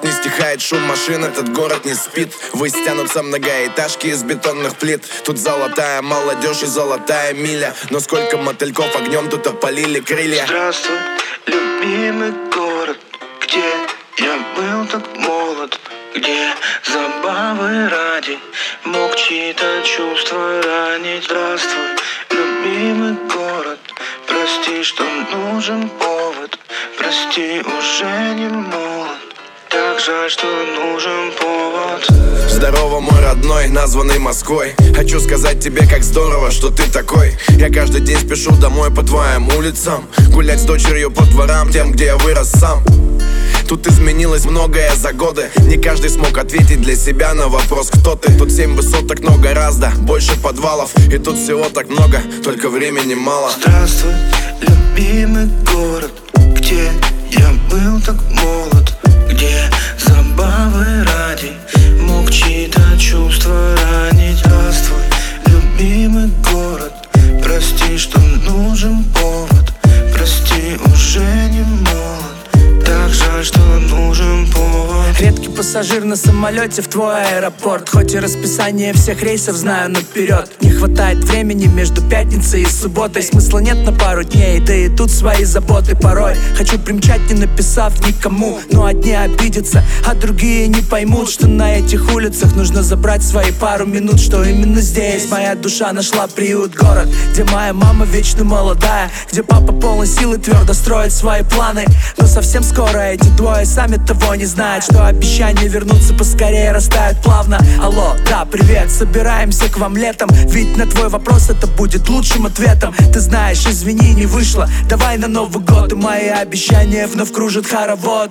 Тут не стихает шум машин, этот город не спит. Ввысь тянутся многоэтажки из бетонных плит. Тут золотая молодежь и золотая миля. Но сколько мотыльков огнем тут опалили крылья. Здравствуй, любимый город, где я был так молод, где забавы ради мог чьи-то чувства ранить. Здравствуй, любимый город, прости, что нужен повод. Прости, уже не молод, так жаль, что нужен повод. Здорово, мой родной, названный Москвой. Хочу сказать тебе, как здорово, что ты такой. Я каждый день спешу домой по твоим улицам, гулять с дочерью по дворам, тем, где я вырос сам. Тут изменилось многое за годы. Не каждый смог ответить для себя на вопрос, кто ты. Тут 7 высоток, но гораздо больше подвалов. И тут всего так много, только времени мало. Здравствуй, любимый город, где я был так молод, где забавы ради мог чьи-то чувства ранить. Здравствуй, любимый город, прости, что нужен повод. Прости, уже не молод, так жаль, что нужен повод. Редкий пассажир на самолете в твой аэропорт. Хоть и расписание всех рейсов знаю наперед. Не хватает времени между пятницей и субботой. Смысла нет на пару дней, да и тут свои заботы. Порой хочу примчать, не написав никому. Но одни обидятся, а другие не поймут, что на этих улицах нужно забрать свои пару минут. Что именно здесь моя душа нашла приют. Город, где моя мама вечно молодая, где папа полон сил и твердо строит свои планы. Но совсем скоро эти двое сами того не знают, что обещания вернуться поскорее растают плавно. Алло, да, привет, собираемся к вам летом. Ведь на твой вопрос это будет лучшим ответом. Ты знаешь, извини, не вышло, давай на Новый год. И мои обещания вновь кружат хоровод.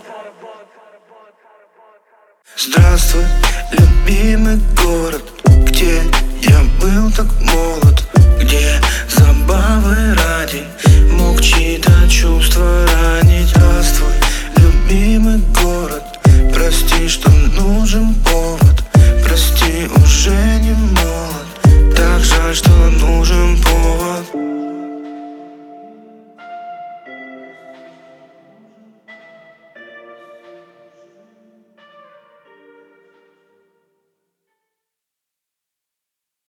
Здравствуй, любимый город, где я был так молод, где забавы ради мог чьи-то чувства